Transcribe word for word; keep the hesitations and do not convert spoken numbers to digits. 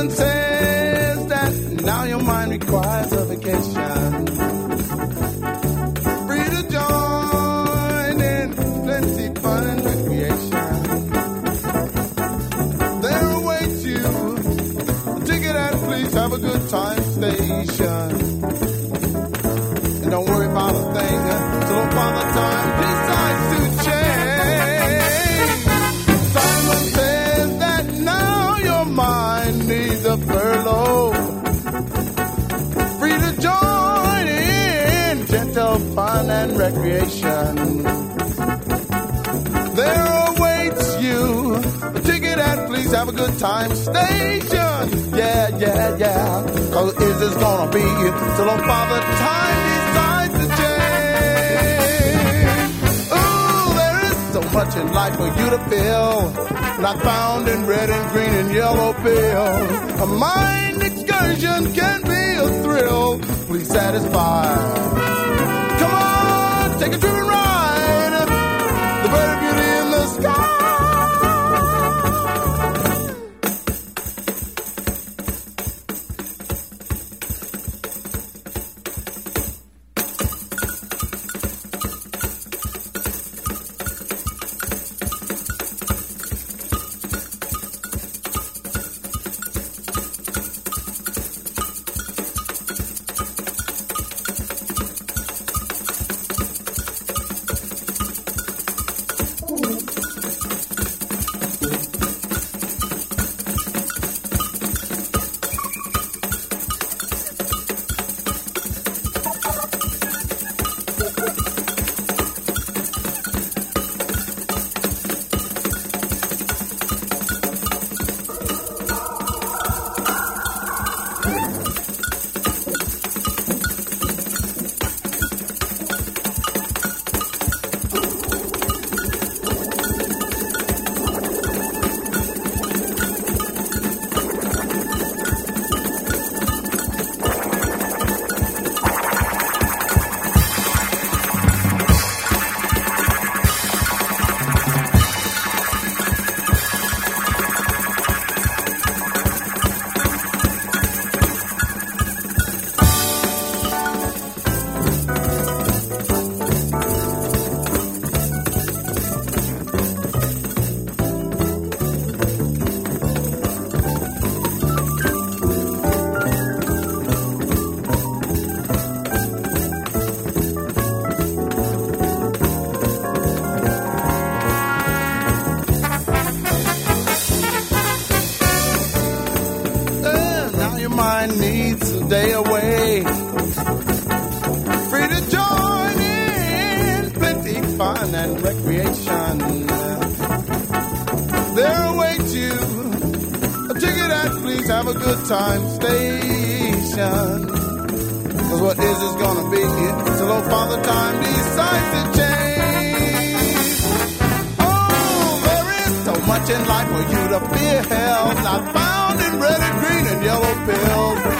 Simon says that now your mind requires a vacation. Free to join in plenty fun and recreation. There awaits you a ticket and please have a good time station. And don't worry about a thing till Father Time decides to change. Simon says that now your mind needs a furlough. Free to join in gentle fun and recreation. There awaits you a ticket and please have a good time station. Yeah, yeah, yeah. Cause is this gonna be till on Father Time decides to change? Ooh, there is so much in life for you to feel, not found in red and green and yellow pills. A mind excursion can be a thrill. Please satisfy. Come on, take a trip and ride the bird of beauty in the sky. Day away, free to join in plenty fun and recreation. There awaits you a ticket and please have a good time station. Cause what is this gonna be till old Father Time decides to change? Oh, there is so much in life for you to feel, not found in red and green and yellow pills.